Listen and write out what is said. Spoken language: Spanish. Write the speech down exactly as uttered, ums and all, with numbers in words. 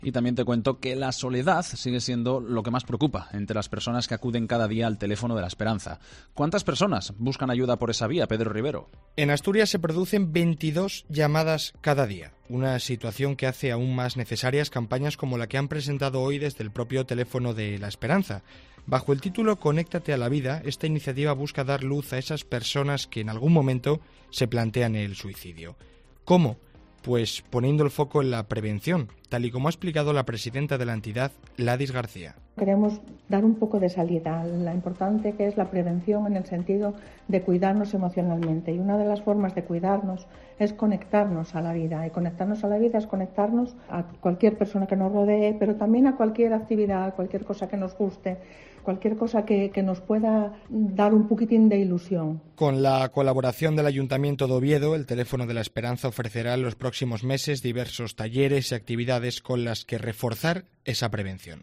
Y también te cuento que la soledad sigue siendo lo que más preocupa entre las personas que acuden cada día al teléfono de la esperanza. ¿Cuántas personas buscan ayuda por esa vía, Pedro Rivero? En Asturias se producen veintidós llamadas cada día, una situación que hace aún más necesarias campañas como la que han presentado hoy desde el propio teléfono de la esperanza. Bajo el título Conéctate a la vida, esta iniciativa busca dar luz a esas personas que en algún momento se plantean el suicidio. ¿Cómo? Pues poniendo el foco en la prevención, tal y como ha explicado la presidenta de la entidad, Ladis García. Queremos dar un poco de salida a la importante que es la prevención en el sentido de cuidarnos emocionalmente. Y una de las formas de cuidarnos es conectarnos a la vida. Y conectarnos a la vida es conectarnos a cualquier persona que nos rodee, pero también a cualquier actividad, a cualquier cosa que nos guste, cualquier cosa que, que nos pueda dar un poquitín de ilusión. Con la colaboración del Ayuntamiento de Oviedo, el Teléfono de la Esperanza ofrecerá en los próximos meses diversos talleres y actividades con las que reforzar esa prevención.